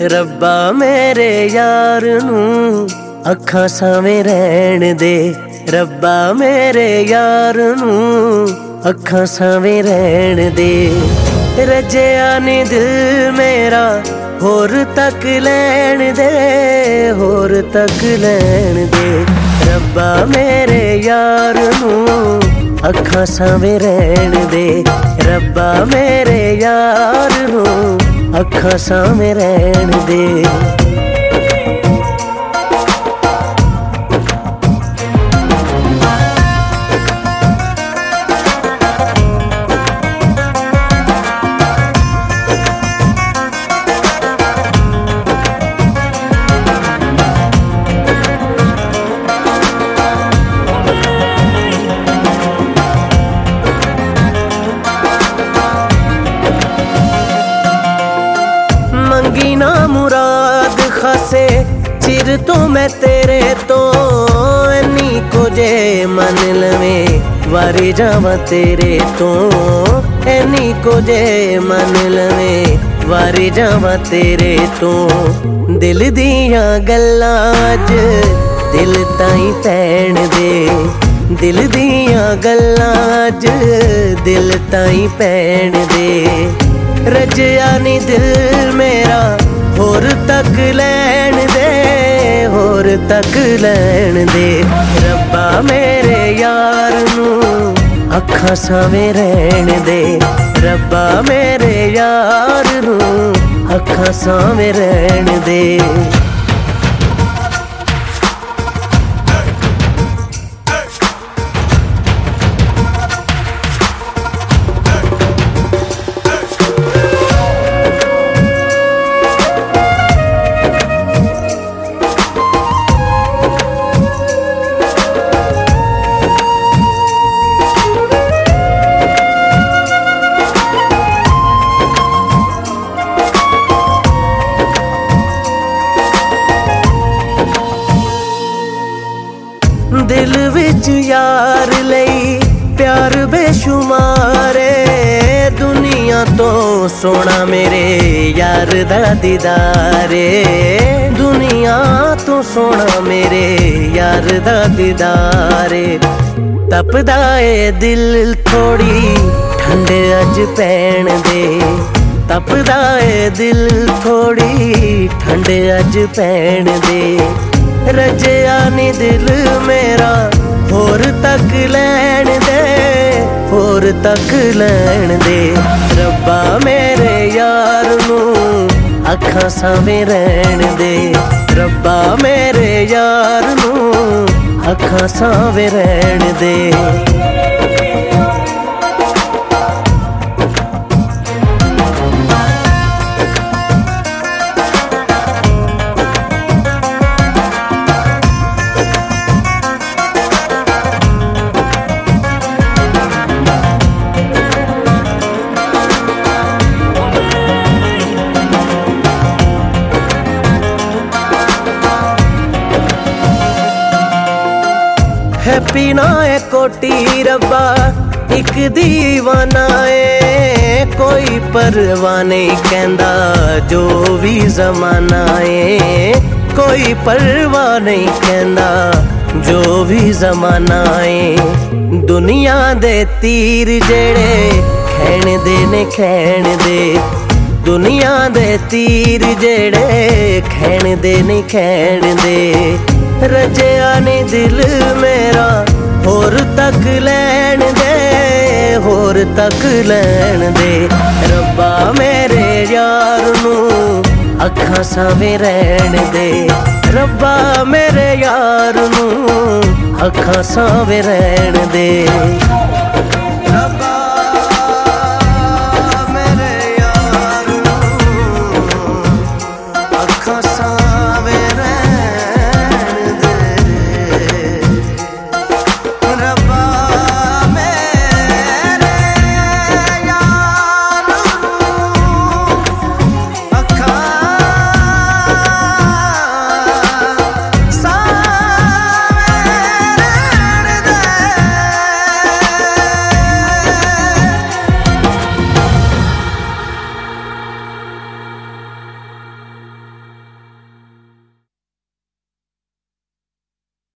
रब्बा मेरे यार नू अखां सावें रहन दे। रब्बा मेरे यार नू अखां सावें रहन दे। रजिया नी दिल मेरा होर तक लैन दे, होर तक लैन दे। रब्बा मेरे यार नू अखां सावें रहन दे। रब्बा मेरे यार नू अखां सावें रहन दे। मंगी ना मुराद खासे चिर तो मैं तेरे तो, इन्नी को जे मन लवें वारी जावा तेरे तो। इन्नी को जे मन लवें वारी जावा तेरे तो। दिल दियां गल्लां अज दिल ताईं पैण दे। दिल दियां गल्लां अज दिल ताईं पैण दे। रजिया नी दिल मेरा होर तक लैन दे, होर तक लैन दे। रब्बा मेरे यार नू अखां सावें रहन दे। रब्बा मेरे यार नू अखां सावें रहन दे। दिल विच यार लई प्यार बेशुमारे। दुनिया तो सोना मेरे यार दा दीदारे। दुनिया तो सोना मेरे यार दा दीदारे। तपदा ए दिल थोड़ी ठंड अज पैण दे। तपदा ए दिल थोड़ी ठंड अज पैण दे। रजिया नी दिल मेरा होर तक लैन दे, होर तक लैन दे। रब्बा मेरे यार नू अखां सावें रहन दे। रब्बा मेरे यार नू अखां सावें रहन दे। हैप्पी ना है कोटी रब्बा एक दीवाना है। कोई परवाह नहीं कहंदा जो भी जमाना है। कोई परवाह नहीं कहंदा जो भी जमाना है। दुनिया दे तीर जेड़े खैण दे ने खैण दे। दुनिया दे तीर जेड़े खैण दे ने खैण दे। रजिया नी दिल मेरा होर तक लैन दे, होर तक लैन दे। रब्बा मेरे यार नू अखां सावें रहन दे। रब्बा मेरे यार नू अखां सावें रहन दे।